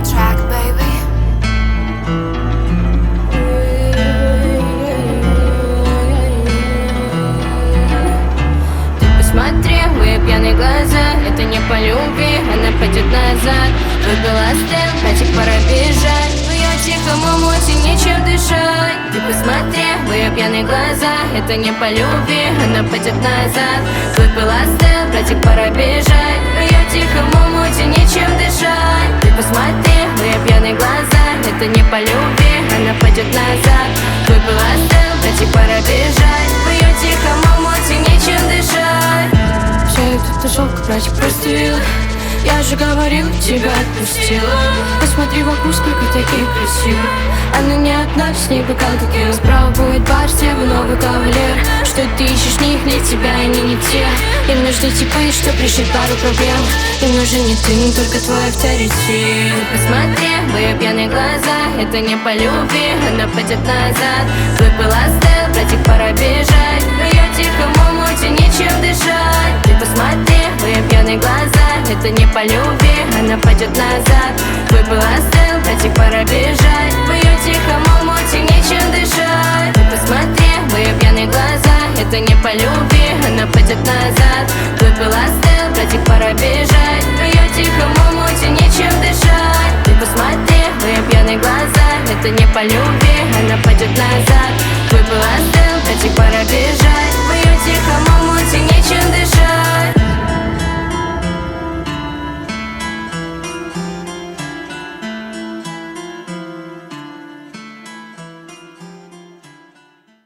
track, baby. Ты посмотри, в мои пьяные глаза. Это не по любви, она пойдет назад. Выпила стел, братик, пора бежать. В ее тихом омуте нечем дышать. Ты посмотри, в ее пьяные глаза. Это не по любви, она пойдет назад. Выпила стел, братик, пора бежать. В ее тихом омуте нечем дышать. Ты посмотри, в ее пьяные глаза. Это не по любви, она пойдет назад. Выпила стел, братик, пора бежать. В ее тихом омуте нечем дышать. Все это тусовка, братик, простил. Я же говорил, тебя отпустила. Посмотри вокруг, сколько таких красивых. Она не одна, с ней бокал текила. Справа будет бар, слева новый кавалер. Что ты ищешь в них, для тебя они не те. Им нужны типы, что решить пару проблем. Им нужен не ты, но только твой авторитет. Посмотри, в ее пьяные глаза. Это не по любви, она пойдет назад. Выпила стел, братик, пора бежать. В ее тихом омуте нечем дышать. Ты посмотри, в ее пьяные глаза. Это не по любви, она пойдет назад. Выпила стел, братик, пора бежать. В ее тихом омуте нечем дышать. Ты посмотри, в ее пьяные глаза. Это не по любви, она пойдет назад. Выпила стел, братик, пора бежать. В ее тихом омуте нечем дышать. Ты посмотри, в ее пьяные глаза. Это не по любви, она пойдет назад. Выпила стел, братик, пора бежать.